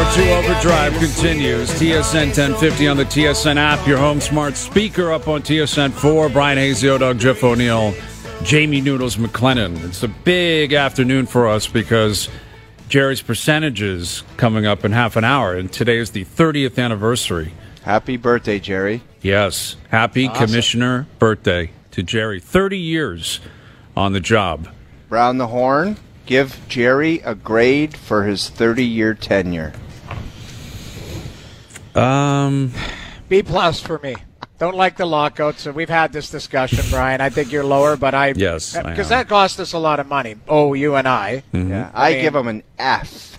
Hour 2 Overdrive continues. TSN 1050 on the TSN app, your home smart speaker up on TSN 4. Brian Hazio, Doug Jeff O'Neill, Jamie Noodles McLennan. It's a big afternoon for us because Jerry's percentages coming up in half an hour, and today is the 30th anniversary. Happy birthday, Jerry. Yes, happy commissioner birthday to Jerry. 30 years on the job. Round the horn. Give Jerry a grade for his 30-year tenure. B+ for me. Don't like the lockout, so we've had this discussion, Brian. I think you're lower, but Yes, because that cost us a lot of money. Oh, you and I. Mm-hmm. Yeah, I give him an F.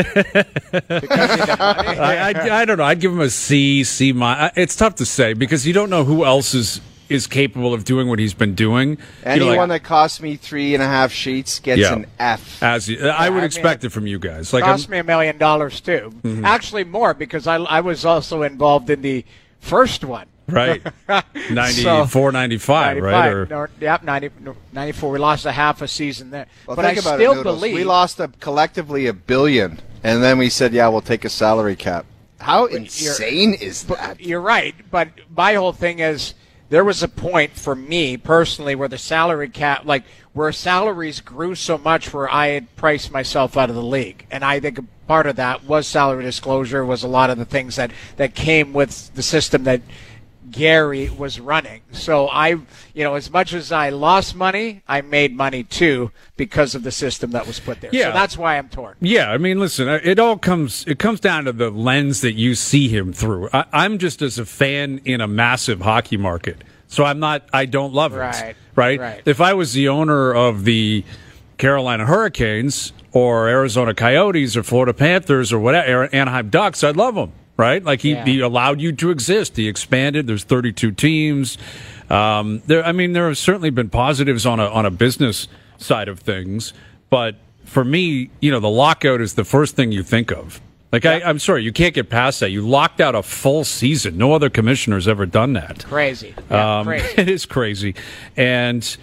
I don't know. I'd give him a C, C-. It's tough to say because you don't know who else is capable of doing what he's been doing. Anyone that costs me 3.5 sheets gets an F. I would expect it from you guys. It cost me $1 million, too. Mm-hmm. Actually, more, because I was also involved in the first one. Right. 94, 95, right? Yep, 94. We lost a half a season there. Well, but I still believe. We lost collectively $1 billion, and then we said, we'll take a salary cap. How insane is that? You're right, but my whole thing is, there was a point for me personally where the salary cap, where salaries grew so much where I had priced myself out of the league. And I think a part of that was salary disclosure, was a lot of the things that came with the system that Gary was running. So as much as I lost money, I made money too because of the system that was put there. Yeah. So that's why I'm torn. Yeah, I mean, listen, it comes down to the lens that you see him through. I'm just as a fan in a massive hockey market. So I don't love it. Right? If I was the owner of the Carolina Hurricanes or Arizona Coyotes or Florida Panthers or whatever, Anaheim Ducks, I'd love him. Right? He allowed you to exist. He expanded. There's 32 teams. There have certainly been positives on a business side of things. But for me, the lockout is the first thing you think of. I'm sorry, you can't get past that. You locked out a full season. No other commissioner's ever done that. Crazy. Crazy. It is crazy. And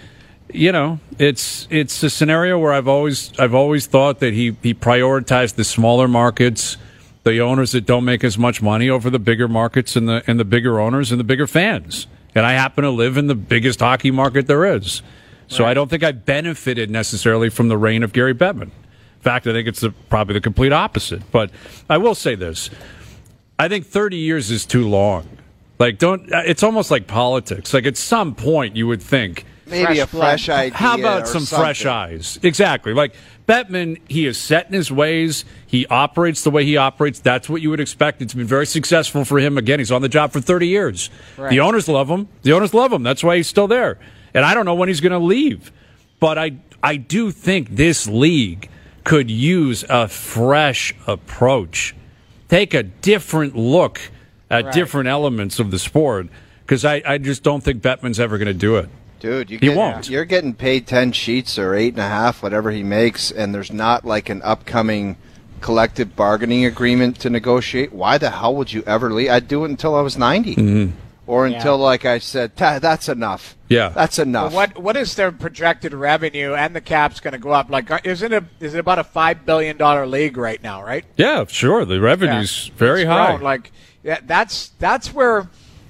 it's a scenario where I've always thought that he prioritized the smaller markets, the owners that don't make as much money over the bigger markets and the bigger owners and the bigger fans. And I happen to live in the biggest hockey market there is. So I don't think I benefited necessarily from the reign of Gary Bettman. In fact, I think it's probably the complete opposite. But I will say this. I think 30 years is too long. It's almost like politics. At some point you would think, maybe a fresh idea. How about some something. fresh eyes? Exactly. Bettman, he is set in his ways. He operates the way he operates. That's what you would expect. It's been very successful for him. Again, he's on the job for 30 years. Right. The owners love him. That's why he's still there. And I don't know when he's going to leave. But I do think this league could use a fresh approach. Take a different look at different elements of the sport. Because I just don't think Bettman's ever going to do it. Dude, won't. You're getting paid 10 sheets or 8.5, whatever he makes, and there's not an upcoming collective bargaining agreement to negotiate. Why the hell would you ever leave? I'd do it until I was 90. Mm-hmm. Or until, I said, that's enough. Yeah. That's enough. Well, what is their projected revenue and the cap's going to go up? Is it about a $5 billion league right now, right? Yeah, sure. The revenue's very high. That's where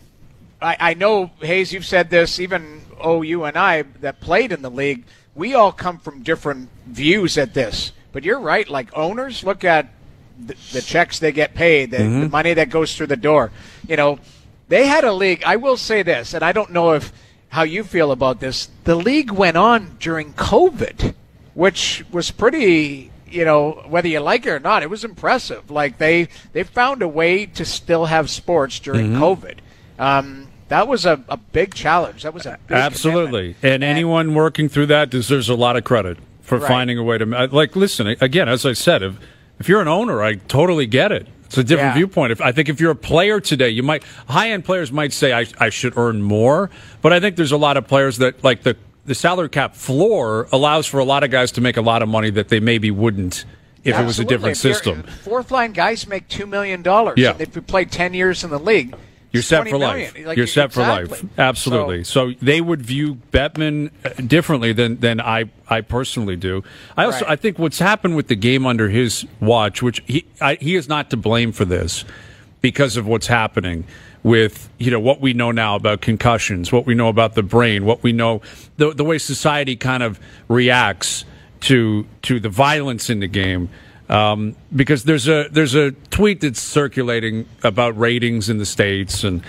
I know, Hayes, you've said this, even you and I that played in the league, we all come from different views at this. But you're right, owners look at the checks they get paid, the money that goes through the door. They had a league, I will say this, and I don't know how you feel about this. The league went on during COVID, which was pretty, whether you like it or not, it was impressive. They found a way to still have sports during COVID. That was a big challenge. That was a big absolutely. And anyone working through that deserves a lot of credit for finding a way to listen, again, as I said, if you're an owner, I totally get it. It's a different viewpoint. I think if you're a player today, high-end players might say I should earn more, but I think there's a lot of players that the salary cap floor allows for a lot of guys to make a lot of money that they maybe wouldn't if it was a different system. Fourth-line guys make $2 million. Yeah. If you play 10 years in the league, You're set for life. You're set for life. Absolutely. So they would view Bettman differently than I personally do. I think what's happened with the game under his watch, which he is not to blame for this because of what's happening with, what we know now about concussions, what we know about the brain, what we know, the way society kind of reacts to the violence in the game. Because there's a tweet that's circulating about ratings in the States, and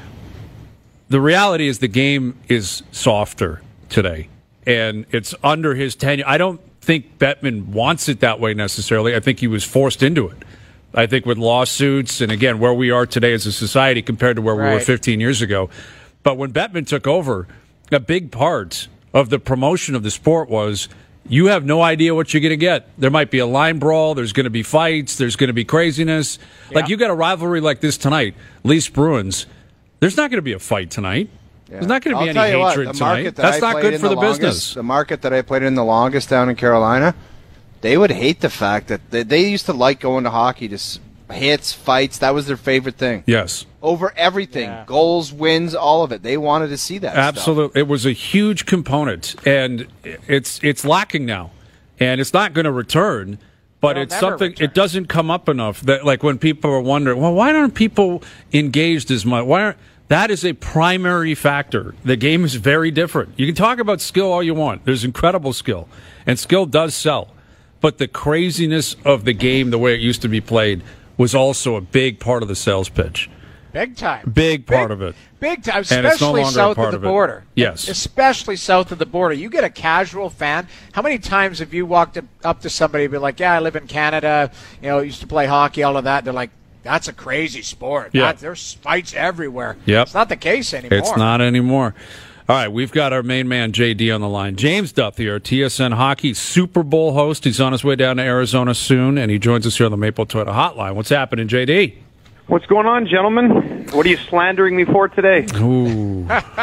the reality is the game is softer today, and it's under his tenure. I don't think Bettman wants it that way necessarily. I think he was forced into it. I think with lawsuits and, again, where we are today as a society compared to where we were 15 years ago. But when Bettman took over, a big part of the promotion of the sport was you have no idea what you're going to get. There might be a line brawl. There's going to be fights. There's going to be craziness. Yeah. Like, you got a rivalry like this tonight, Leafs Bruins. There's not going to be a fight tonight. Yeah. There's not going to be any hatred tonight. That's not good for the business. The market that I played in the longest down in Carolina, they would hate the fact that they used to like going to hockey to hits, fights. That was their favorite thing. Yes. Over everything. Yeah. Goals, wins, all of it. They wanted to see that Absolutely. stuff. It was a huge component, and it's lacking now. And it's not going to return, but it's something, it doesn't come up enough. That, like, when people are wondering, well, why aren't people engaged as much? That is a primary factor. The game is very different. You can talk about skill all you want. There's incredible skill, and skill does sell. But the craziness of the game, the way it used to be played, was also a big part of the sales pitch. Big time. Big part of it. Big time, especially south of the border. Yes. Especially south of the border. You get a casual fan. How many times have you walked up to somebody and be like, yeah, I live in Canada, used to play hockey, all of that. They're like, that's a crazy sport. Yeah. There's fights everywhere. Yep. It's not the case anymore. It's not anymore. All right, we've got our main man, JD, on the line. James Duthie, our TSN Hockey Super Bowl host. He's on his way down to Arizona soon, and he joins us here on the Maple Toyota Hotline. What's happening, JD? What's going on, gentlemen? What are you slandering me for today? Ooh.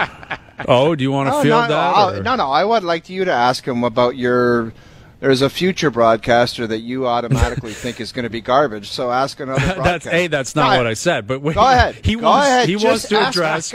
Oh, do you want to field that? No. I would like you to ask him about there's a future broadcaster that you automatically think is going to be garbage. So ask another broadcaster. That's not what I said. But wait, go ahead. He wants to address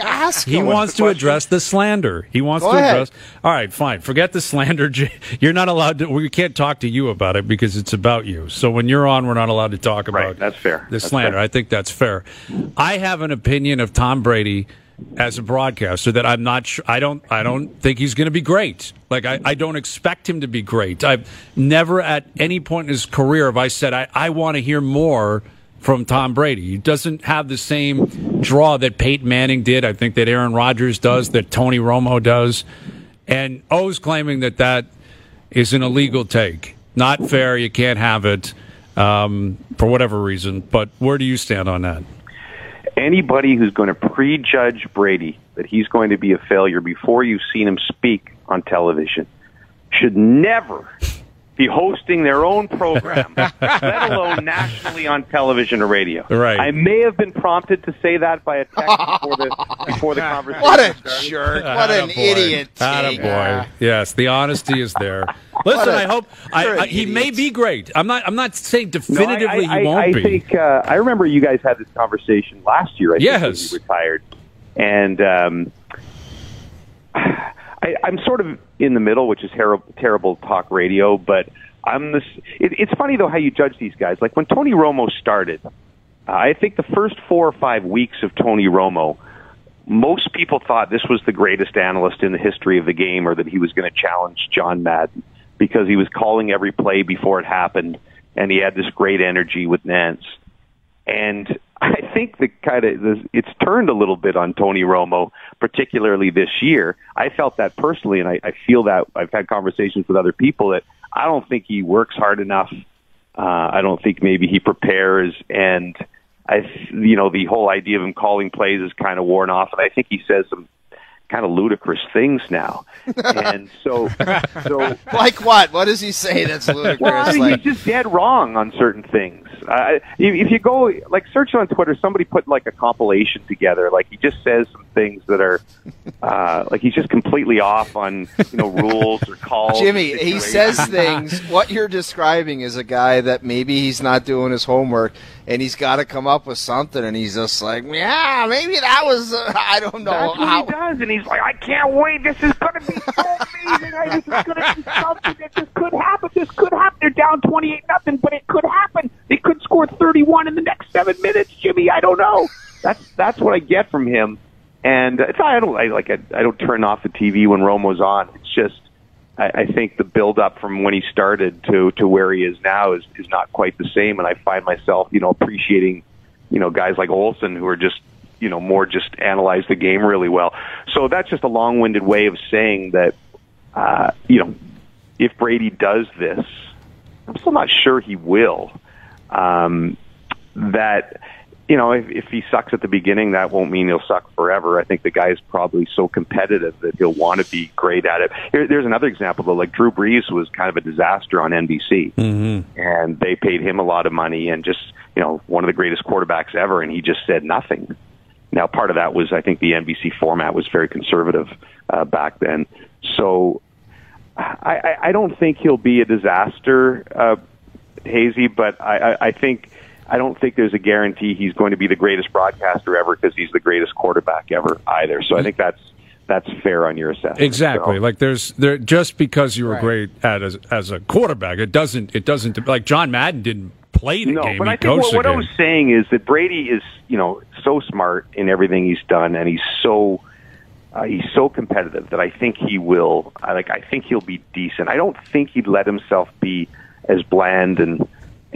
the slander. He wants to address. All right, fine. Forget the slander. You're not allowed to. We can't talk to you about it because it's about you. So when you're on, we're not allowed to talk about. Right. That's fair. The slander. I think that's fair. I have an opinion of Tom Brady as a broadcaster that I'm not sure. I don't think he's going to be great. Like, I don't expect him to be great. I've never at any point in his career have I said I want to hear more from Tom Brady. He doesn't have the same draw that Peyton Manning did. I think that Aaron Rodgers does, that Tony Romo does. And O's claiming that is an illegal take. Not fair. You can't have it for whatever reason. But where do you stand on that? Anybody who's going to prejudge Brady that he's going to be a failure before you've seen him speak on television should never be hosting their own program, let alone nationally on television or radio. Right. I may have been prompted to say that by a text before the conversation. What a jerk! What an idiot! Attaboy. Yes, the honesty is there. Listen, I hope he may be great. I'm not saying definitively he won't be. I think I remember you guys had this conversation last year. I think when you retired, and I'm sort of in the middle, which is terrible talk radio. But it's funny though how you judge these guys. Like when Tony Romo started, I think the first 4 or 5 weeks of Tony Romo, most people thought this was the greatest analyst in the history of the game, or that he was going to challenge John Madden because he was calling every play before it happened, and he had this great energy with Nance. And I think it's turned a little bit on Tony Romo, particularly this year. I felt that personally, and I feel that I've had conversations with other people that I don't think he works hard enough. I don't think maybe he prepares, and the whole idea of him calling plays is kind of worn off, and I think he says some kind of ludicrous things now. And so like what? What does he say that's ludicrous? Well, he's just dead wrong on certain things. If you go, like, search on Twitter, somebody put, like, a compilation together. Like, he just says some things that are, like, he's just completely off on, rules or calls. Jimmy, he says things. What you're describing is a guy that maybe he's not doing his homework, and he's got to come up with something, and he's just like, yeah, maybe that was, I don't know. That's what he does, and he's like, I can't wait. This is going to be so amazing. This is going to be something that just could happen. This could happen. They're down 28-0, but it could happen. They could score 31 in the next 7 minutes, Jimmy. I don't know. That's what I get from him, and I don't turn off the TV when Romo's on. It's just I think the build up from when he started to where he is now is not quite the same, and I find myself appreciating guys like Olsen who are just more just analyze the game really well. So that's just a long-winded way of saying that if Brady does this, I'm still not sure he will. That, if he sucks at the beginning, that won't mean he'll suck forever. I think the guy is probably so competitive that he'll want to be great at it. There's another example, though. Like Drew Brees was kind of a disaster on NBC, and they paid him a lot of money and just, one of the greatest quarterbacks ever, and he just said nothing. Now, part of that was, I think the NBC format was very conservative back then. So I don't think he'll be a disaster, Hazy, but I don't think there's a guarantee he's going to be the greatest broadcaster ever because he's the greatest quarterback ever either. So I think that's fair on your assessment. Exactly. So. Like there just because you were great as a quarterback, it doesn't like John Madden didn't play the game. But I think what I was saying is that Brady is so smart in everything he's done, and he's so competitive that I think he will. I think he'll be decent. I don't think he'd let himself be as bland and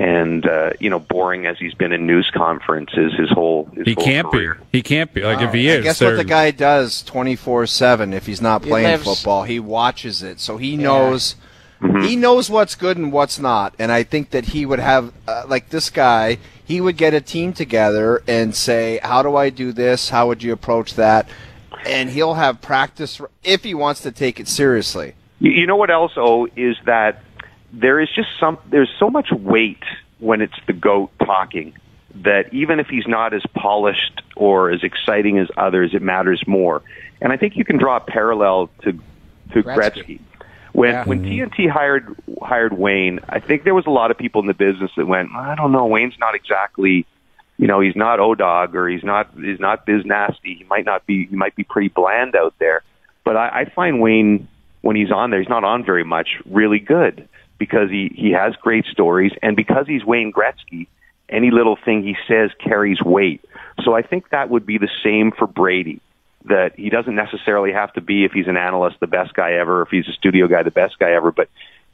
boring as he's been in news conferences his whole career. He can't be. Like if he is. I guess what the guy does 24/7 if he's not playing football, he watches it, so he knows. He knows what's good and what's not, and I think that he would have, like this guy, he would get a team together and say, how do I do this? How would you approach that? And he'll have practice if he wants to take it seriously. You know what else, is that there's so much weight when it's the GOAT talking that even if he's not as polished or as exciting as others, it matters more. And I think you can draw a parallel to Gretzky. When TNT hired Wayne, I think there was a lot of people in the business that went, I don't know, Wayne's not exactly, he's not O-Dog or he's not biz nasty. He might be pretty bland out there. But I find Wayne, when he's on there, he's not on very much, really good because he has great stories, and because he's Wayne Gretzky, any little thing he says carries weight. So I think that would be the same for Brady. That he doesn't necessarily have to be, if he's an analyst, the best guy ever, if he's a studio guy, the best guy ever, but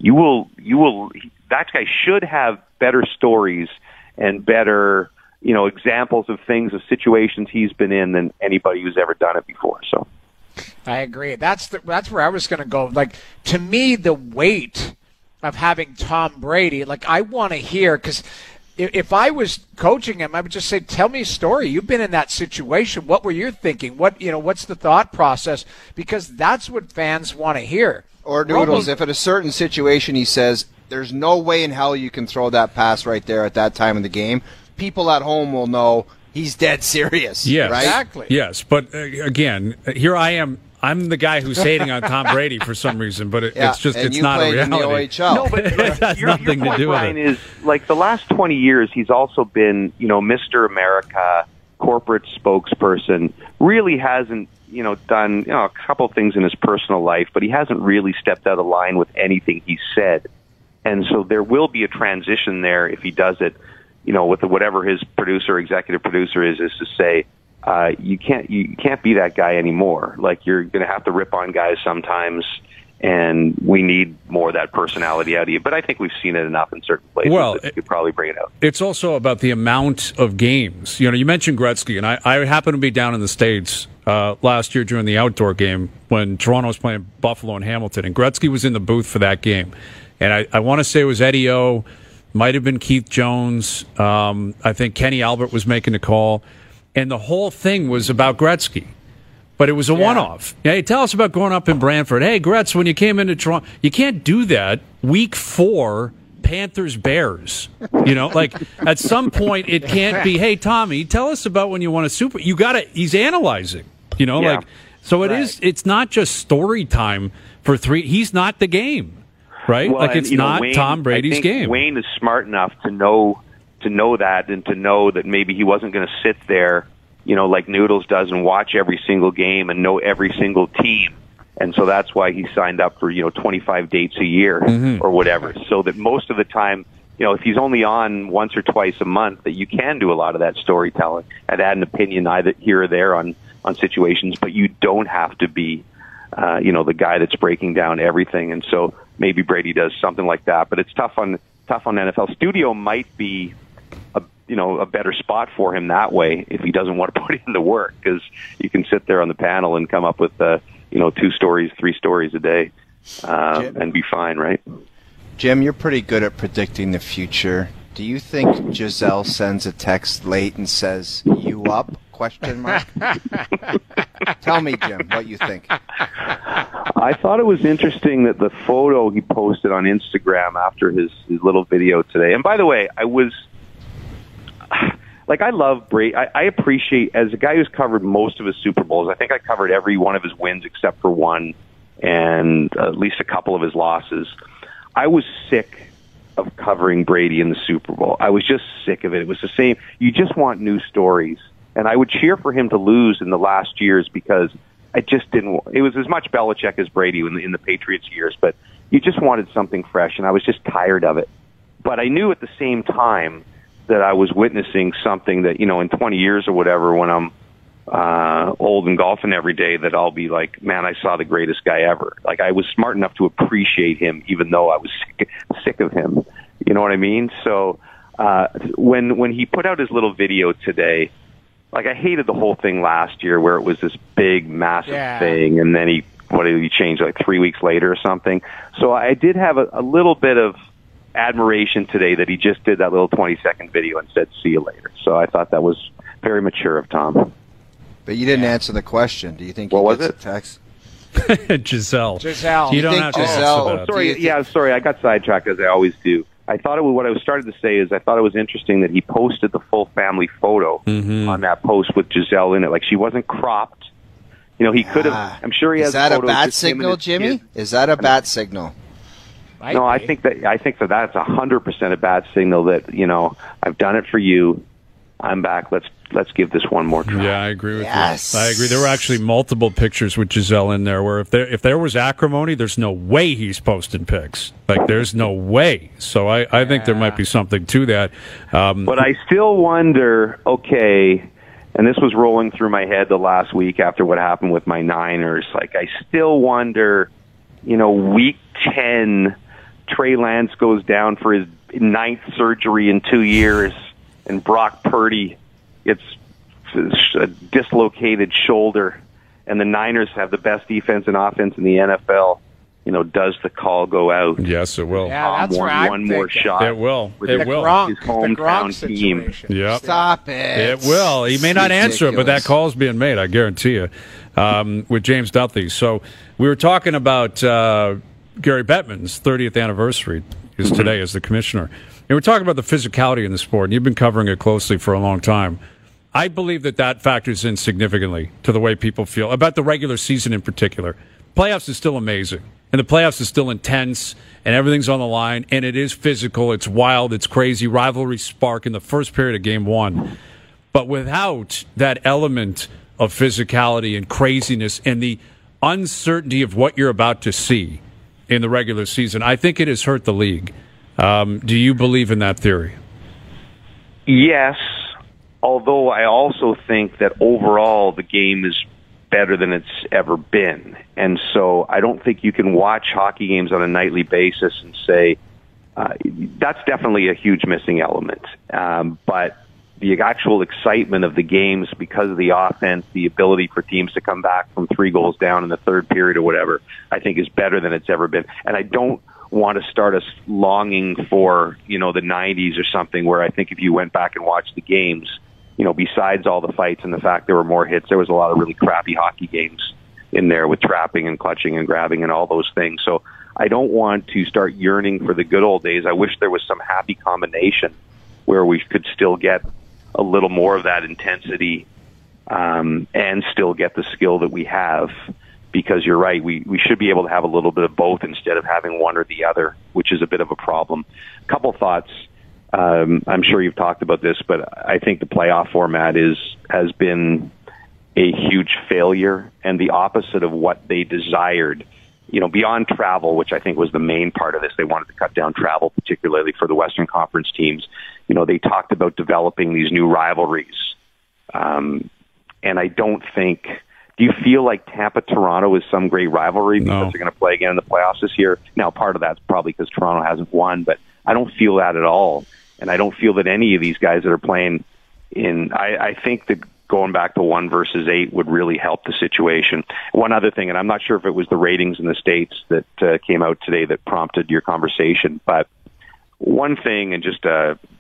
that guy should have better stories and better, examples of things, of situations he's been in than anybody who's ever done it before. So I agree. That's where I was going to go. Like, to me, the weight of having Tom Brady, like, I want to hear, because if I was coaching him, I would just say, tell me a story. You've been in that situation. What were you thinking? What's the thought process? Because that's what fans want to hear. Or Noodles, if in a certain situation he says, there's no way in hell you can throw that pass right there at that time in the game, people at home will know he's dead serious. Yes, right? Exactly. Yes, but again, here I am. I'm the guy who's hating on Tom Brady for some reason, but it's not a reality. In the OHL. No, but it has nothing to do with it. Is like the last 20 years, he's also been, Mr. America, corporate spokesperson. Really hasn't, done a couple things in his personal life, but he hasn't really stepped out of line with anything he said. And so there will be a transition there if he does it, with whatever his executive producer is to say, you can't be that guy anymore. Like, you're going to have to rip on guys sometimes, and we need more of that personality out of you. But I think we've seen it enough in certain places that you could probably bring it out. It's also about the amount of games. You mentioned Gretzky, and I happened to be down in the States last year during the outdoor game when Toronto was playing Buffalo and Hamilton, and Gretzky was in the booth for that game. And I want to say it was Eddie O, might have been Keith Jones. I think Kenny Albert was making the call. And the whole thing was about Gretzky. But it was a one-off. Hey, tell us about growing up in Brantford. Hey, Gretz, when you came into Toronto, you can't do that week 4 Panthers-Bears. You know, like at some point it can't be, hey, Tommy, tell us about when you won a Super. You got to. He's analyzing. You know, like so it is. It's not just story time for 3. He's not the game, right? Well, like it's not Wayne, Tom Brady's game. Wayne is smart enough to know that, and to know that maybe he wasn't going to sit there, you know, like Noodles does and watch every single game and know every single team. And so that's why he signed up for, 25 dates a year or whatever. So that most of the time, if he's only on once or twice a month, that you can do a lot of that storytelling and add an opinion either here or there on situations, but you don't have to be, the guy that's breaking down everything. And so maybe Brady does something like that, but it's tough on NFL. Studio might be a better spot for him that way if he doesn't want to put in the work, because you can sit there on the panel and come up with 2 stories, 3 stories a day, and be fine, right? Jim, you're pretty good at predicting the future. Do you think Giselle sends a text late and says, "You up?" ? Tell me, Jim, what you think. I thought it was interesting that the photo he posted on Instagram after his little video today. And by the way, I love Brady. I appreciate, as a guy who's covered most of his Super Bowls, I think I covered every one of his wins except for one, and at least a couple of his losses. I was sick of covering Brady in the Super Bowl. I was just sick of it. It was the same. You just want new stories. And I would cheer for him to lose in the last years because I just didn't. It was as much Belichick as Brady in the Patriots years, but you just wanted something fresh, and I was just tired of it. But I knew at the same time that I was witnessing something that, in 20 years or whatever, when I'm old and golfing every day, that I'll be like, man, I saw the greatest guy ever. Like, I was smart enough to appreciate him, even though I was sick of him. You know what I mean? So when he put out his little video today, like, I hated the whole thing last year where it was this big, massive thing, and then he changed like 3 weeks later or something. So I did have a little bit of admiration today that he just did that little 20-second video and said, "See you later." So I thought that was very mature of Tom. But you didn't answer the question. Do you think he gets a text? Giselle. You don't have to answer that. Sorry, I got sidetracked, as I always do. What I was starting to say is I thought it was interesting that he posted the full family photo on that post with Giselle in it. Like, she wasn't cropped. He could have. I'm sure he has. Is that a bat signal, Jimmy? Is that a bat signal? No, I think that that's 100% a bat signal. That I've done it for you. I'm back. Let's give this one more try. Yeah, I agree with you. I agree. There were actually multiple pictures with Giselle in there where if there was acrimony, there's no way he's posting pics. Like, there's no way. So I think there might be something to that. But I still wonder, okay, and this was rolling through my head the last week after what happened with my Niners. Like, I still wonder, week 10, Trey Lance goes down for his 9th surgery in 2 years, and Brock Purdy gets a dislocated shoulder, and the Niners have the best defense and offense in the NFL. Does the call go out? Yes, it will. Yeah, that's one more shot. It will. It will. Gronk, his hometown team. Yep. Stop it. It will. He may not answer it, but that call's being made, I guarantee you, with James Duthie. So we were talking about Gary Bettman's 30th anniversary is today as the commissioner. And we're talking about the physicality in the sport, and you've been covering it closely for a long time. I believe that factors in significantly to the way people feel about the regular season in particular. Playoffs is still amazing, and the playoffs is still intense, and everything's on the line, and it is physical, it's wild, it's crazy, rivalry spark in the first period of game one. But without that element of physicality and craziness and the uncertainty of what you're about to see in the regular season, I think it has hurt the league. Do you believe in that theory? Yes, although I also think that overall the game is better than it's ever been. And so I don't think you can watch hockey games on a nightly basis and say that's definitely a huge missing element. But the actual excitement of the games because of the offense, the ability for teams to come back from 3 goals down in the third period or whatever, I think is better than it's ever been. And I don't want to start us longing for, the 90s or something, where I think if you went back and watched the games, besides all the fights and the fact there were more hits, there was a lot of really crappy hockey games in there with trapping and clutching and grabbing and all those things. So I don't want to start yearning for the good old days. I wish there was some happy combination where we could still get a little more of that intensity and still get the skill that we have. Because you're right, we should be able to have a little bit of both instead of having one or the other, which is a bit of a problem. A couple thoughts. I'm sure you've talked about this, but I think the playoff format has been a huge failure and the opposite of what they desired. You know, beyond travel, which I think was the main part of this, they wanted to cut down travel, particularly for the Western Conference teams. You know, they talked about developing these new rivalries. And I don't think... Do you feel like Tampa-Toronto is some great rivalry because they're going to play again in the playoffs this year? Now, part of that's probably because Toronto hasn't won, but I don't feel that at all. And I don't feel that any of these guys that are playing in... I think that going back to 1 versus 8 would really help the situation. One other thing, and I'm not sure if it was the ratings in the States that came out today that prompted your conversation, but one thing, and just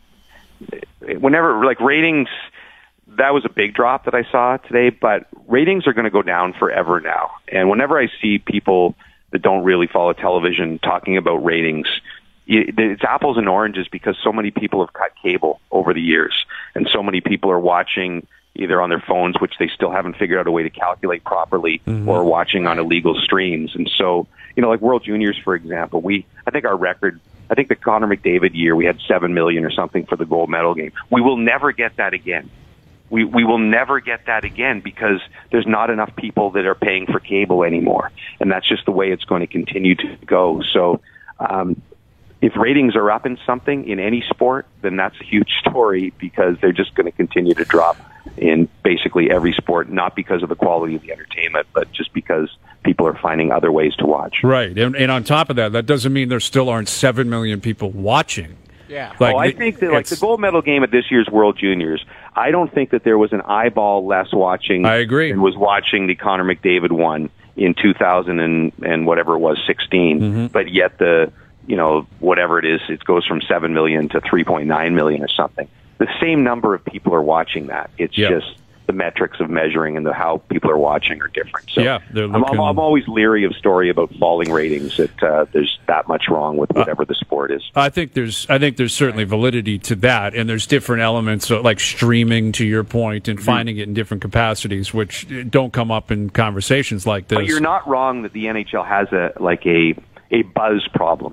whenever, like ratings... That was a big drop that I saw today, but ratings are going to go down forever now. And whenever I see people that don't really follow television talking about ratings, it's apples and oranges because so many people have cut cable over the years, and so many people are watching either on their phones, which they still haven't figured out a way to calculate properly, or watching on illegal streams. And so, you know, like World Juniors, for example, I think our record, I think the Connor McDavid year, we had 7 million or something for the gold medal game. We will never get that again. We will never get that again because there's not enough people that are paying for cable anymore. And that's just the way it's going to continue to go. So if ratings are up in something, in any sport, then that's a huge story because they're just going to continue to drop in basically every sport, not because of the quality of the entertainment, but just because people are finding other ways to watch. Right. And on top of that, that doesn't mean there still aren't 7 million people watching. Yeah. Like, I think that, like, the gold medal game at this year's World Juniors, I don't think that there was an eyeball less watching. I agree. Than was watching the Connor McDavid one in 2000 and whatever it was, 16. But yet whatever it is, it goes from 7 million to 3.9 million or something. The same number of people are watching that. It's just the metrics of measuring and how people are watching are different. So I'm always leery of story about falling ratings that there's that much wrong with whatever the sport is. I think there's certainly validity to that, and there's different elements like streaming, to your point, and finding it in different capacities, which don't come up in conversations like this. But you're not wrong that the NHL has a buzz problem.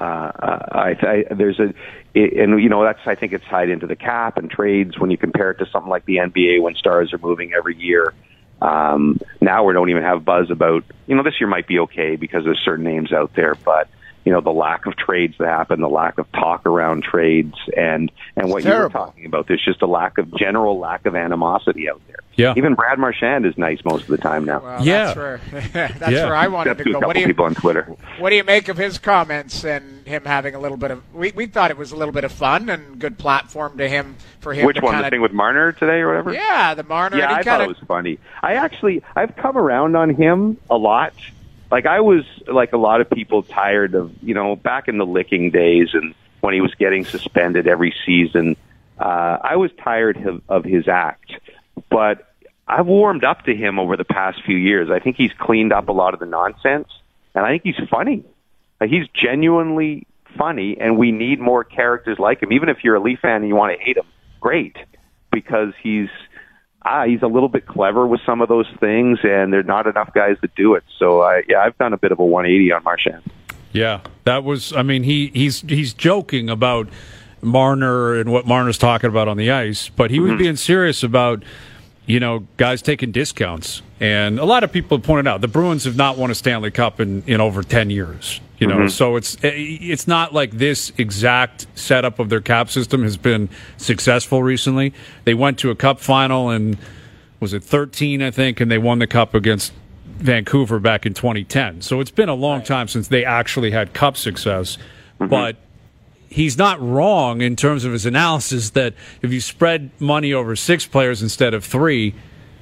I think it's tied into the cap and trades when you compare it to something like the NBA when stars are moving every year. Now we don't even have buzz about, this year might be okay because there's certain names out there, but the lack of trades that happen, the lack of talk around trades, and what you were talking about, there's just a general lack of animosity out there. Yeah. Even Brad Marchand is nice most of the time now. Well, that's where I wanted to go. What do you, people on Twitter. What do you make of his comments and him having a little bit of? We thought it was a little bit of fun and good platform for him. Which one? The thing with Marner today or whatever? Yeah, the Marner. Yeah, I thought it was funny. I've come around on him a lot. Like, I was, like a lot of people, tired of, back in the Licking days and when he was getting suspended every season, I was tired of his act. But I've warmed up to him over the past few years. I think he's cleaned up a lot of the nonsense, and I think he's funny. Like, he's genuinely funny, and we need more characters like him. Even if you're a Leaf fan and you want to hate him, great, because he's a little bit clever with some of those things, and there's not enough guys that do it. So, I've done a bit of a 180 on Marchand. Yeah, that was, he's joking about Marner and what Marner's talking about on the ice, but he was being serious about, guys taking discounts. And a lot of people have pointed out the Bruins have not won a Stanley Cup in over 10 years. So it's not like this exact setup of their cap system has been successful recently. They went to a Cup final in, was it 13, I think, and they won the Cup against Vancouver back in 2010. So it's been a long time since they actually had Cup success. But he's not wrong in terms of his analysis that if you spread money over 6 players instead of 3,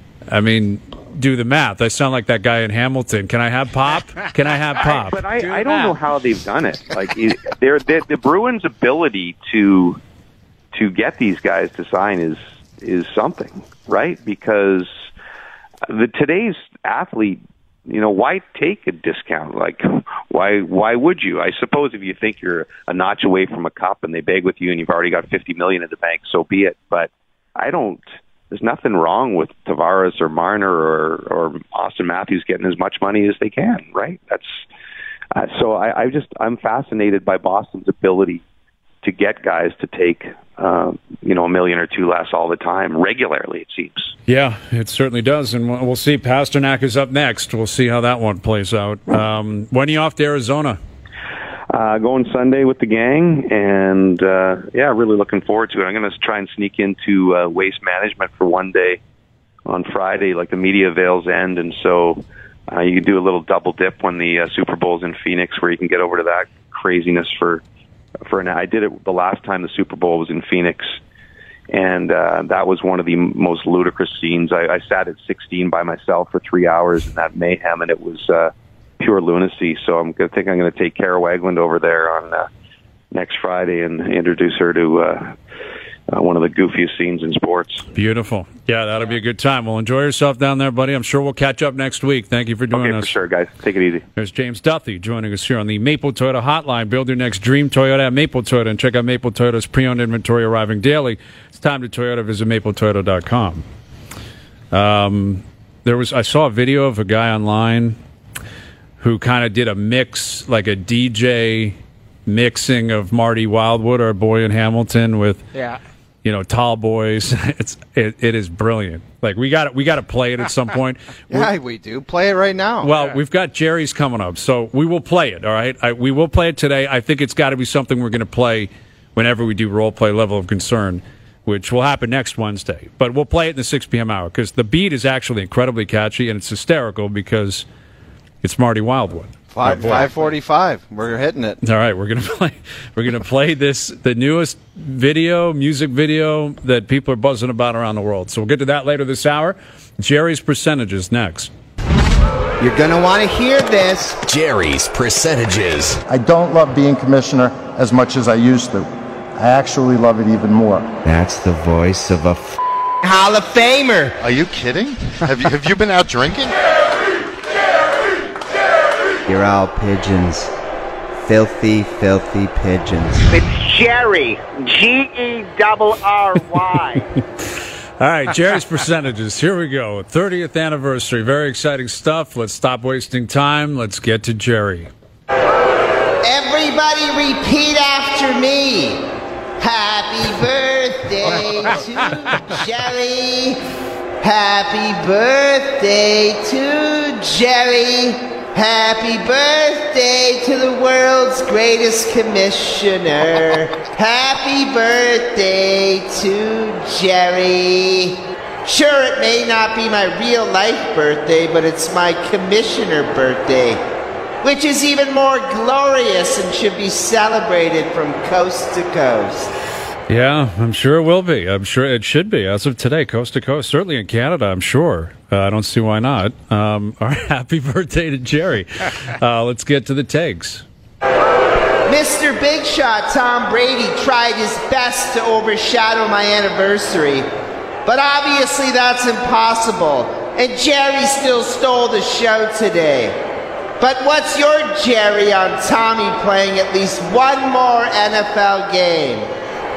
do the math. I sound like that guy in Hamilton. Can I have pop? Can I have pop? But I don't know how they've done it. Like, the Bruins' ability to get these guys to sign is something, right? Because today's athlete, why take a discount? Like, why would you? I suppose if you think you're a notch away from a cup and they beg with you and you've already got $50 million in the bank, so be it. But there's nothing wrong with Tavares or Marner or Austin Matthews getting as much money as they can, right? That's so I'm fascinated by Boston's ability to get guys to take $1 million or $2 million less all the time, regularly, it seems. Yeah, it certainly does, and we'll see. Pasternak is up next. We'll see how that one plays out. When are you off to Arizona? Going Sunday with the gang, and really looking forward to it. I'm going to try and sneak into Waste Management for one day on Friday, like the media avails end, and so you can do a little double dip when the Super Bowl's in Phoenix, where you can get over to that craziness for I did it the last time the Super Bowl was in Phoenix, and that was one of the most ludicrous scenes. I sat at 16 by myself for 3 hours in that mayhem, and it was pure lunacy. So I'm going to take Kara Wagland over there on next Friday and introduce her to one of the goofiest scenes in sports. Beautiful. Yeah, that'll be a good time. Well, enjoy yourself down there, buddy. I'm sure we'll catch up next week. Thank you for joining us. Okay, for sure, guys. Take it easy. There's James Duthie joining us here on the Maple Toyota Hotline. Build your next dream Toyota at Maple Toyota, and check out Maple Toyota's pre-owned inventory arriving daily. It's time to Toyota. Visit mapletoyota.com. I saw a video of a guy online who kind of did a mix, like a DJ mixing of Marty Wildwood, our boy in Hamilton, with Tall Boys. It is brilliant. Like we got to play it at some point. Yeah, we do. Play it right now. Well, we've got Jerry's coming up, so we will play it. All right, we will play it today. I think it's got to be something we're going to play whenever we do Role Play Level of Concern, which will happen next Wednesday. But we'll play it in the 6 p.m. hour because the beat is actually incredibly catchy and it's hysterical because it's Marty Wildwood. 5:45. We're hitting it. All right, we're gonna play the newest music video that people are buzzing about around the world. So we'll get to that later this hour. Jerry's Percentages next. You're gonna want to hear this. Jerry's Percentages. I don't love being commissioner as much as I used to. I actually love it even more. That's the voice of a Hall of Famer. Are you kidding? Have you been out drinking? You're all pigeons. Filthy, filthy pigeons. It's Jerry. Gerry. All right, Jerry's Percentages. Here we go. 30th anniversary. Very exciting stuff. Let's stop wasting time. Let's get to Jerry. Everybody repeat after me. Happy birthday to Jerry. Happy birthday to Jerry. Happy birthday to the world's greatest commissioner. Happy birthday to Jerry. Sure, it may not be my real life birthday, but it's my commissioner birthday, which is even more glorious and should be celebrated from coast to coast. Yeah, I'm sure it will be. I'm sure it should be as of today, coast to coast. Certainly in Canada, I'm sure. I don't see why not. All right, happy birthday to Jerry. Let's get to the takes. Mr. Big Shot Tom Brady tried his best to overshadow my anniversary, but obviously that's impossible, and Jerry still stole the show today. But what's your Jerry on Tommy playing at least one more NFL game?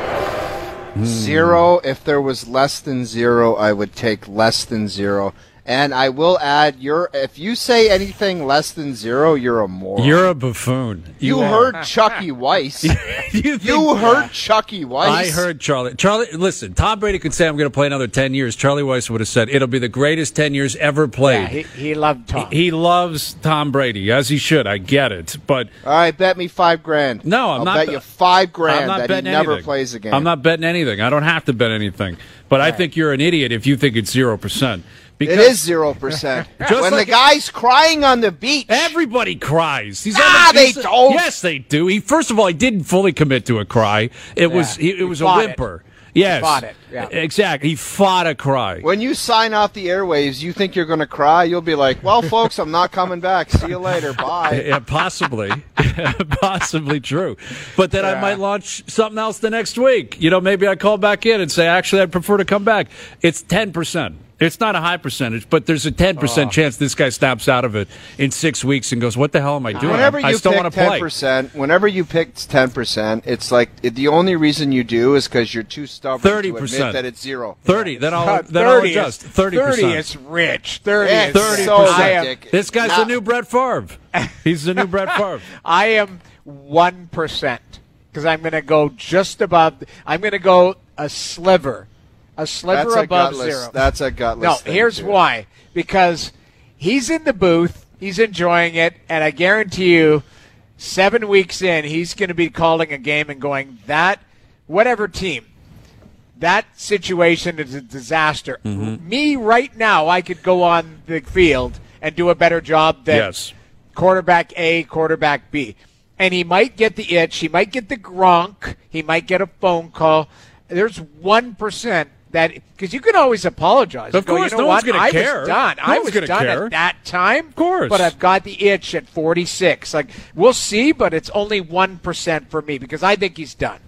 0. If there was less than 0, I would take less than 0. And I will add, if you say anything less than 0, you're a moron. You're a buffoon. You heard Chucky Weiss. you heard Chucky Weiss. I heard Charlie. Charlie, listen, Tom Brady could say, I'm going to play another 10 years. Charlie Weiss would have said, it'll be the greatest 10 years ever played. Yeah, he loved Tom. He loves Tom Brady, as he should. I get it. But all right, bet me $5,000. No, I'm not. I'll bet you $5,000 that he never anything. plays again. I'm not betting anything. I don't have to bet anything. But I think you're an idiot if you think it's 0%. Because it is 0%. When the guy's crying on the beach. Everybody cries. They don't. Yes, they do. First of all, he didn't fully commit to a cry. It was a whimper. Yes. He fought it. Yeah. Exactly. He fought a cry. When you sign off the airwaves, you think you're going to cry. You'll be like, well, folks, I'm not coming back. See you later. Bye. Yeah, possibly. Possibly true. But then I might launch something else the next week. Maybe I call back in and say, actually, I'd prefer to come back. It's 10%. It's not a high percentage, but there's a 10% chance this guy snaps out of it in 6 weeks and goes, what the hell am I doing? I still want to play. Whenever you pick 10%, it's like the only reason you do is because you're too stubborn 30%. to admit that it's 0. 30. Then I'll adjust. 30%. 30 is rich. 30 is 30%. So this guy's the new Brett Favre. He's the new Brett Favre. I am 1% because I'm going to go just above. I'm going to go a sliver. A sliver above 0. That's a gutless thing. No, here's why. Because he's in the booth, he's enjoying it, and I guarantee you 7 weeks in, he's going to be calling a game and going, whatever team, that situation is a disaster. Mm-hmm. Me, right now, I could go on the field and do a better job than quarterback A, quarterback B. And he might get the itch, he might get the Gronk, he might get a phone call. There's 1% that, because you can always apologize. Of course, no one's going to care. I was done at that time. Of course. But I've got the itch at 46. Like, we'll see, but it's only 1% for me because I think he's done.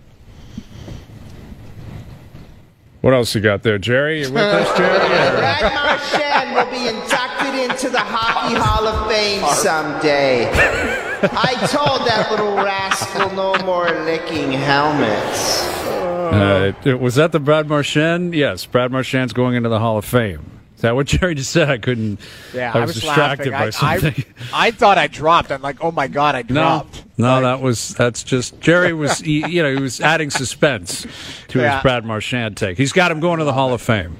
What else you got there, Jerry? You with us, Jerry? Brad Marchand will be inducted into the Hockey Hall of Fame someday. I told that little rascal no more licking helmets. Was that the Brad Marchand? Yes, Brad Marchand's going into the Hall of Fame. Is that what Jerry just said? I couldn't. Yeah, I was distracted by something. I thought I dropped. I'm like, oh my god, I dropped. No, that's just Jerry was. He was adding suspense to his Brad Marchand take. He's got him going to the Hall of Fame.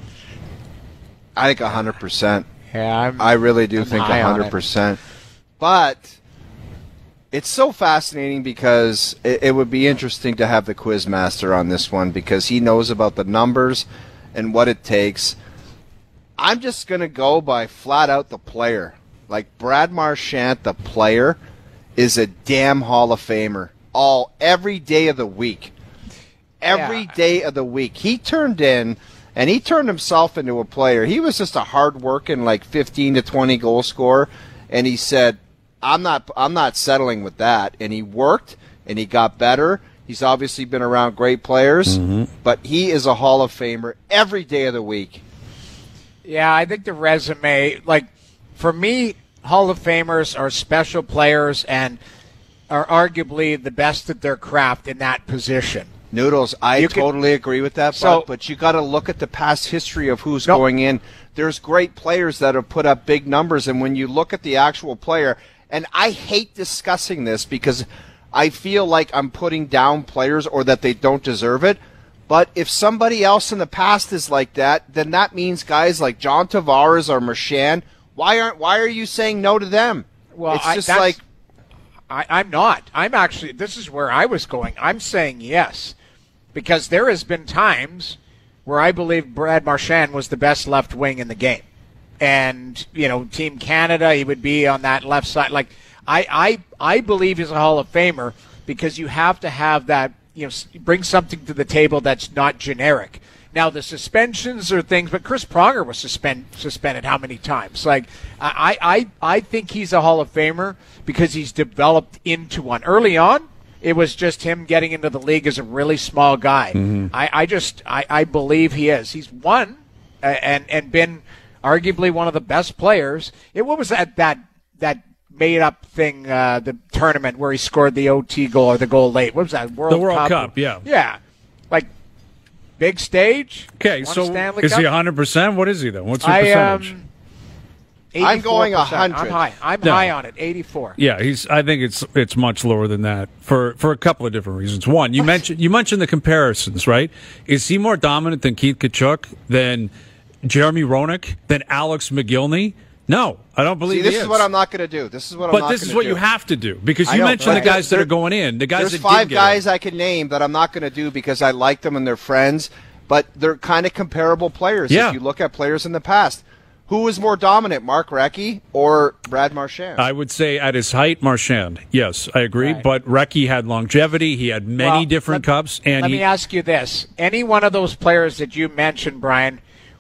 I think 100%. Yeah, I really do think 100%. But it's so fascinating because it would be interesting to have the quiz master on this one because he knows about the numbers and what it takes. I'm just going to go by flat out the player. Like Brad Marchand, the player, is a damn Hall of Famer every day of the week. Every day of the week. He turned himself into a player. He was just a hard-working, 15 to 20 goal scorer, and he said, I'm not settling with that. And he worked, and he got better. He's obviously been around great players, but he is a Hall of Famer every day of the week. Yeah, I think the resume, for me, Hall of Famers are special players and are arguably the best at their craft in that position. Noodles, I totally agree with that, but you got to look at the past history of who's going in. There's great players that have put up big numbers, and when you look at the actual player, and I hate discussing this because I feel like I'm putting down players or that they don't deserve it, but if somebody else in the past is like that, then that means guys like John Tavares or Marchand, why are you saying no to them? Well, it's just I'm not. I'm actually, this is where I was going. I'm saying yes. Because there has been times where I believe Brad Marchand was the best left wing in the game. And, Team Canada, he would be on that left side. I believe he's a Hall of Famer because you have to have that, bring something to the table that's not generic. Now, the suspensions are things, but Chris Pronger was suspended how many times? I think he's a Hall of Famer because he's developed into one. Early on, it was just him getting into the league as a really small guy. Mm-hmm. I believe he is. He's won and been arguably one of the best players. What was that made-up thing, the tournament where he scored the OT goal or the goal late? What was that, World Cup? The World Cup, yeah. Yeah. Big stage. Okay, so is he 100%? What is he, then? What's your percentage? I'm going 100. I'm high on it, 84. Yeah, I think it's much lower than that for a couple of different reasons. One, you mentioned the comparisons, right? Is he more dominant than Keith Tkachuk, than Jeremy Roenick, than Alex McGillney? No, I don't believe this is what I'm not going to do. This is what you have to do because you mentioned the guys that are going in. The guys there's 5 guys I can name that I'm not going to do because I like them and they're friends, but they're kind of comparable players. Yeah. If you look at players in the past. Who was more dominant, Mark Recchi or Brad Marchand? I would say at his height, Marchand. Yes, I agree. Right. But Recchi had longevity. He had many different cups. And let me ask you this. Any one of those players that you mentioned, Brian,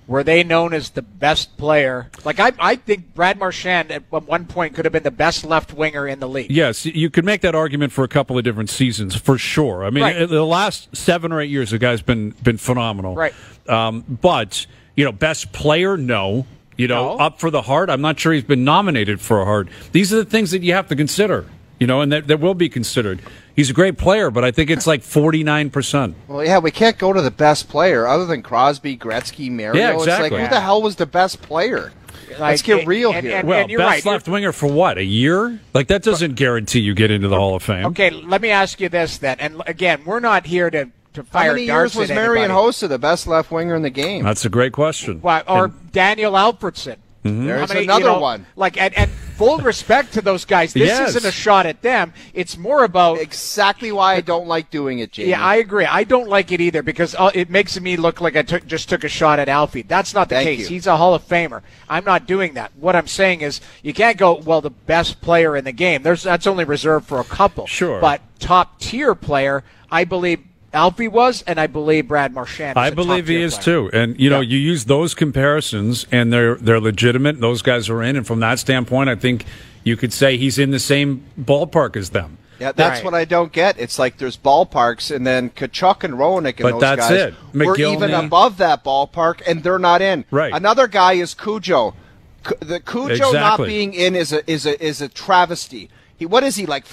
were they known as the best player? Like, I think Brad Marchand at one point could have been the best left winger in the league. Yes, you could make that argument for a couple of different seasons, for sure. I mean, the last 7 or 8 years, the guy's been phenomenal. Right. But, best player, no. Up for the Hart, I'm not sure he's been nominated for a Hart. These are the things that you have to consider, and that will be considered. He's a great player, but I think it's like 49%. Well, yeah, we can't go to the best player other than Crosby, Gretzky, Mario. Yeah, exactly. It's like, who the hell was the best player? Let's get real here. Well, best left winger for what, a year? Like, that doesn't guarantee you get into the Hall of Fame. Okay, let me ask you this then. And, again, we're not here to fire How many darts years was at Marian anybody. Hossa the best left winger in the game? That's a great question. Well, or Daniel Alfredson. There's another one. Like, and full respect to those guys. This isn't a shot at them. It's more about exactly why I don't like doing it, Jamie. Yeah, I agree. I don't like it either because it makes me look like I just took a shot at Alfie. That's not the case. He's a Hall of Famer. I'm not doing that. What I'm saying is you can't go, well, the best player in the game. That's only reserved for a couple. Sure. But top tier player, I believe Alfie was, and I believe Brad Marchand is I believe he is player. too. And you use those comparisons and they're legitimate. Those guys are in, and from that standpoint, I think you could say he's in the same ballpark as them. Yeah, that's what I don't get. It's like there's ballparks, and then Kachuk and Roenick and but those that's guys it. were even above that ballpark, and they're not in. Right. Another guy is Cujo. The Cujo not Exactly. being in is a travesty. What is he, like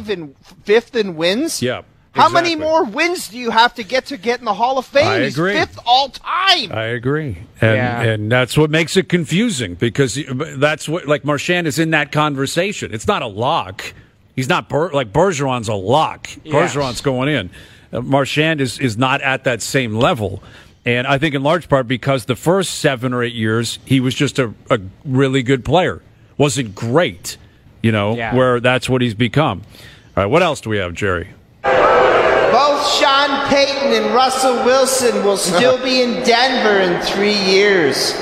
5th in wins? Yeah. How many more wins do you have to get in the Hall of Fame? I agree. He's 5th all time. I agree. And that's what makes it confusing because that's what, like, Marchand is in that conversation. It's not a lock. He's not like Bergeron's a lock. Yes. Bergeron's going in. Marchand is not at that same level. And I think in large part because the first 7 or 8 years, he was just a really good player. Wasn't great, where that's what he's become. All right, what else do we have, Jerry? Both Sean Payton and Russell Wilson will still be in Denver in 3 years.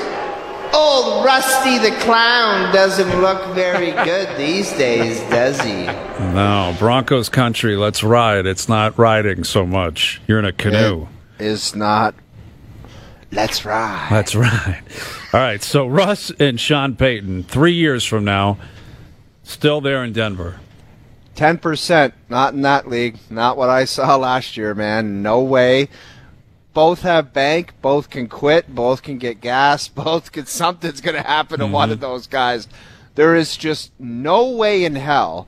Old Rusty the Clown doesn't look very good these days, does he? No, Broncos country, let's ride. It's not riding so much. You're in a canoe. It is not. Let's ride. Let's ride. All right, so Russ and Sean Payton, 3 years from now, still there in Denver. 10%, not in that league. Not what I saw last year, man. No way. Both have bank. Both can quit. Both can get gas. Something's going to happen to one of those guys. There is just no way in hell.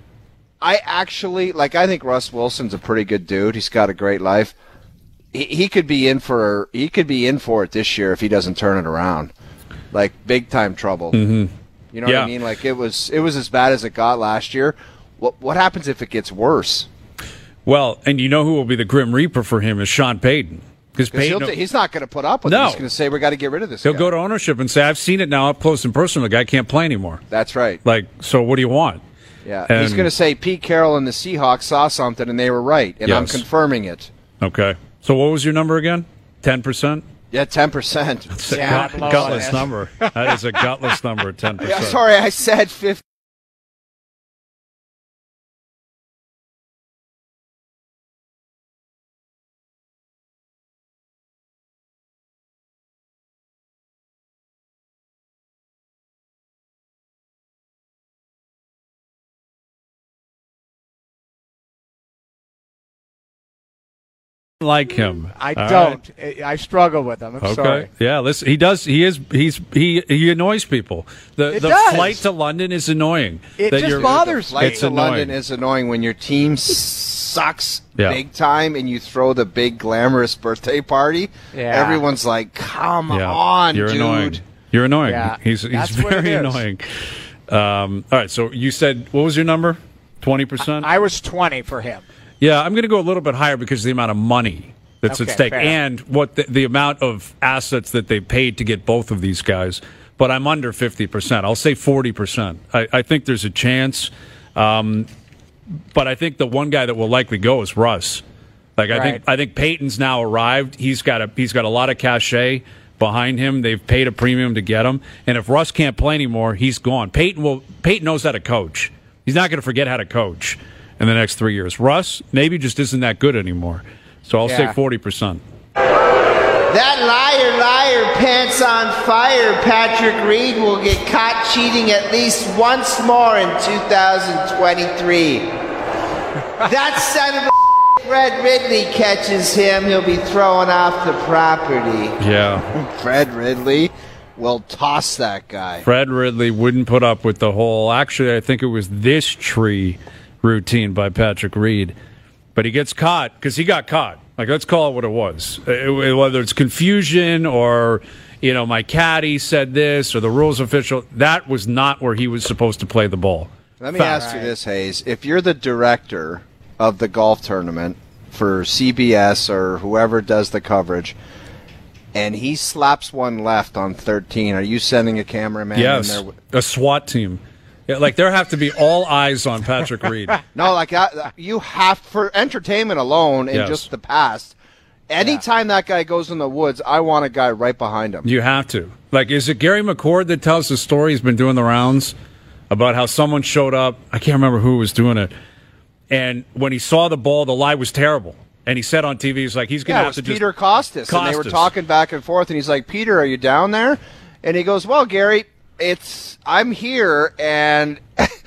I think Russ Wilson's a pretty good dude. He's got a great life. He could be in for it this year if he doesn't turn it around. Like, big time trouble. Mm-hmm. You know what I mean? Like, it was as bad as it got last year. What happens if it gets worse? Well, and you know who will be the Grim Reaper for him is Sean Payton. Because he's not going to put up with it. He's going to say, we got to get rid of this guy. He'll go to ownership and say, I've seen it now up close and personal. The guy can't play anymore. That's right. Like, so what do you want? Yeah, he's going to say Pete Carroll and the Seahawks saw something and they were right, and I'm confirming it. Okay. So what was your number again? 10%? Yeah, 10%. That's a gutless number. That is a gutless number, 10%. Yeah, sorry, I said 50. Like him. I don't. Right. I struggle with him. I'm sorry. Yeah, listen, he does. He annoys people. The flight to London is annoying. It just bothers me. Flight to London is annoying when your team sucks big time and you throw the big glamorous birthday party. Yeah. Everyone's like, come on, You're dude. Annoying. You're annoying. Yeah. He's very annoying. All right, so you said, what was your number? 20%? I was 20 for him. Yeah, I'm going to go a little bit higher because of the amount of money that's at stake and what the amount of assets that they paid to get both of these guys. But I'm under 50%. I'll say 40%. I think there's a chance. But I think the one guy that will likely go is Russ. Like I think Peyton's now arrived. He's got a lot of cachet behind him. They've paid a premium to get him. And if Russ can't play anymore, he's gone. Peyton knows how to coach. He's not going to forget how to coach in the next 3 years. Russ maybe just isn't that good anymore. So I'll say 40%. That liar, pants on fire, Patrick Reed will get caught cheating at least once more in 2023. That son of a Fred Ridley catches him, he'll be thrown off the property. Yeah. Fred Ridley will toss that guy. Fred Ridley wouldn't put up with the whole, actually, I think it was this tree routine by Patrick Reed. But he gets caught, because he got caught. Like, let's call it what it was. Whether it's confusion or, my caddy said this or the rules official, that was not where he was supposed to play the ball. Let me ask you this, Hayes. If you're the director of the golf tournament for CBS or whoever does the coverage, and he slaps one left on 13, are you sending a cameraman in there? A SWAT team. Yeah, like, there have to be all eyes on Patrick Reed. No, you have, for entertainment alone in just the past, anytime that guy goes in the woods, I want a guy right behind him. You have to. Like, is it Gary McCord that tells the story? He's been doing the rounds about how someone showed up. I can't remember who was doing it. And when he saw the ball, the lie was terrible. And he said on TV, he's like, he's going to have to just... Peter Costas. And they were talking back and forth, and he's like, Peter, are you down there? And he goes, well, Gary, I'm here, and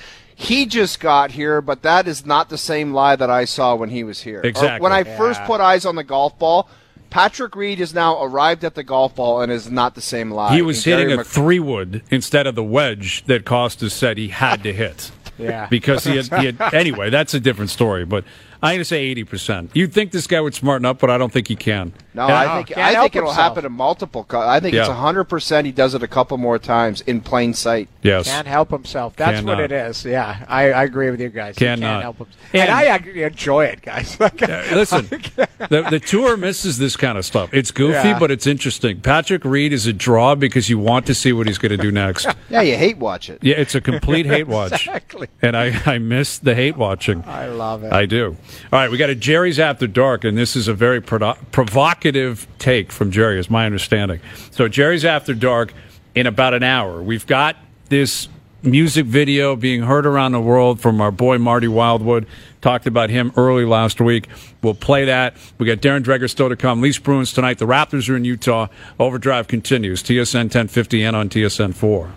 he just got here, but that is not the same lie that I saw when he was here. Exactly. Or when I first put eyes on the golf ball, Patrick Reed has now arrived at the golf ball and is not the same lie. He was hitting a 3-wood instead of the wedge that Costas said he had to hit. Yeah. Because he had anyway, that's a different story, but I'm going to say 80%. You'd think this guy would smarten up, but I don't think he can. No, I think it'll happen in multiple. I think it's 100% he does it a couple more times in plain sight. Yes. Can't help himself. That's what it is. Yeah, I agree with you guys. Can't help himself. And I enjoy it, guys. Listen, the tour misses this kind of stuff. It's goofy, but it's interesting. Patrick Reed is a draw because you want to see what he's going to do next. Yeah, you hate watch it. Yeah, it's a complete hate watch. Exactly. And I miss the hate watching. I love it. I do. All right, we got a Jerry's After Dark, and this is a very provocative take from Jerry, is my understanding. So Jerry's After Dark in about an hour. We've got this music video being heard around the world from our boy Marty Wildwood. Talked about him early last week. We'll play that. We got Darren Dreger still to come. Leafs Bruins tonight. The Raptors are in Utah. Overdrive continues. TSN 1050 and on TSN 4.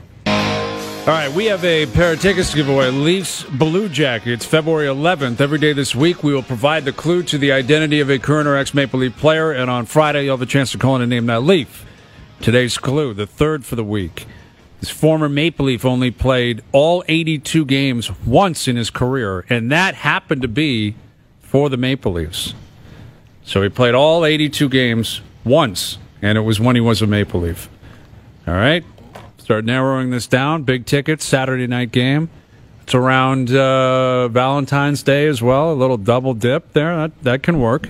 All right, we have a pair of tickets to give away. Leafs Blue Jackets, February 11th. Every day this week, we will provide the clue to the identity of a current or ex-Maple Leaf player, and on Friday, you'll have a chance to call in and name that Leaf. Today's clue, the third for the week. This former Maple Leaf only played all 82 games once in his career, and that happened to be for the Maple Leafs. So he played all 82 games once, and it was when he was a Maple Leaf. All right? Start narrowing this down. Big tickets, Saturday night game. It's around Valentine's Day as well. A little double dip there. That can work.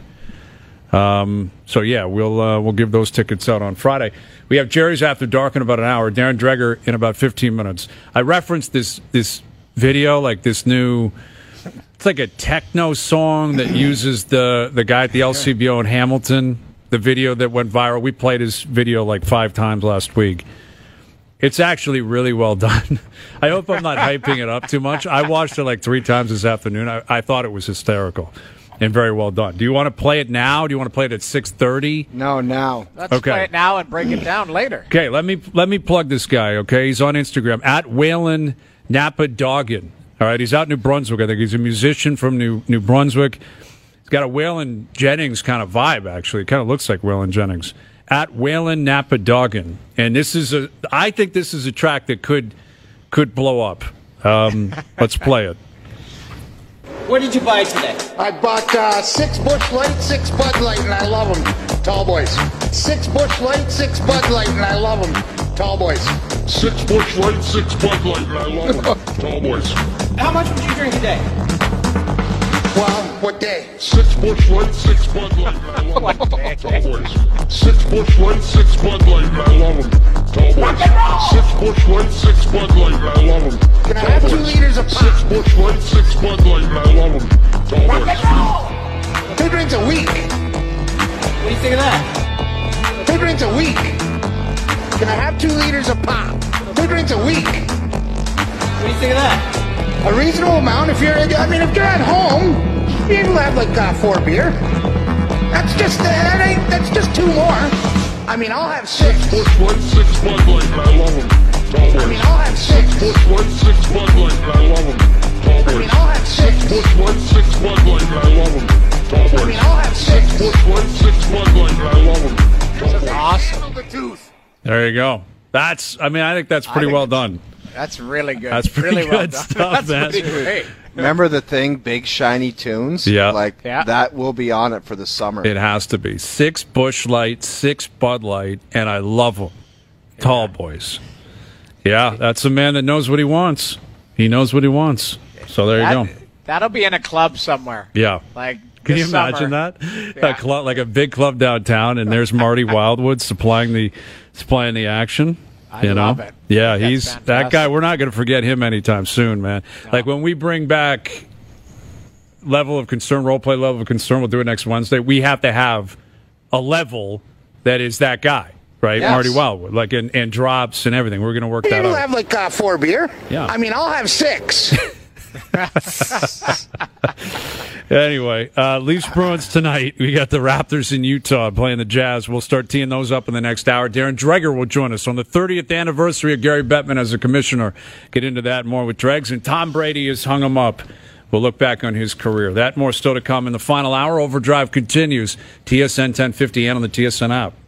So yeah, we'll give those tickets out on Friday. We have Jerry's After Dark in about an hour. Darren Dreger in about 15 minutes. I referenced this video, like this new. It's like a techno song that uses the guy at the LCBO in Hamilton. The video that went viral. We played his video like 5 times last week. It's actually really well done. I hope I'm not hyping it up too much. I watched it like 3 times this afternoon. I thought it was hysterical and very well done. Do you want to play it now? Do you want to play it at 6:30? No, now. Let's play it now and break it down later. Okay, let me plug this guy, okay? He's on Instagram, at Waylon Napadoggin. All right, he's out in New Brunswick. I think he's a musician from New Brunswick. He's got a Waylon Jennings kind of vibe, actually. It kind of looks like Waylon Jennings. At Waylon Napadoggin. And I think this is a track that could blow up. Let's play it. What did you buy today? I bought 6 Busch Light, 6 Bud Light, and I love them. Tall boys. 6 Busch Light, 6 Bud Light, and I love them. Tall boys. 6 Busch Light, 6 Bud Light, and I love them. Tall boys. How much would you drink a day? Well, what day? 6 Busch Light, 6 Bud Light, and I love them. Tall boys. 6 Busch Light, 6 Bud Light, and I love them. Tall boys. 6 Busch Light, 6 Bud Light, and I love them. Can I have 2 liters of pop? 6 Busch Light, 6 Bud Light, and I love them. Tall boys. 2 drinks a week. What do you think of that? 2 drinks a week. Can I have 2 liters of pop? 2 drinks a week. What do you think of that? A reasonable amount. If you're at home, you'll have like 4 beer. That's just 2 more. I mean, I'll have 6. Busch Light, 6 Bud Light, and I love them. Tall boys. I mean, I'll have 6. Busch Light, 6 Bud Light, and I love them. Tall boys. I mean, I'll have 6. Busch Light, 6 Bud Light, and I love them. Tall boys. I mean, I'll have 6. Busch Light, 6 Bud Light, and I love them. Tall boys. Awesome. There you go. I think that's pretty well done. That's really good. That's pretty really good well done. stuff, That's man. pretty great. Remember the thing, Big Shiny Tunes? Yeah. That will be on it for the summer. It has to be. 6 Busch Light, 6 Bud Light, and I love them. Tall boys. Yeah, that's a man that knows what he wants. He knows what he wants. So there you go. That'll be in a club somewhere. Yeah. Can you imagine that? Yeah. A club, like a big club downtown, and there's Marty Wildwood supplying the action. I love it. Yeah, That's he's fantastic. that guy. We're not going to forget him anytime soon, man. No. Like when we bring back level of concern, role play level of concern, we'll do it next Wednesday. We have to have a level that is that guy, right? Yes. Marty Wildwood, and drops and everything. We're going to work that You'll out. have like 4 beer. Yeah. I mean, I'll have 6. Anyway, Leafs Bruins tonight. We got the Raptors in Utah playing the Jazz. We'll start teeing those up in the next hour. Darren Dreger will join us on the 30th anniversary of Gary Bettman as a commissioner. Get into that more with Dregs. And Tom Brady has hung him up. We'll look back on his career. That more still to come in the final hour. Overdrive continues. TSN 1050 and on the TSN app.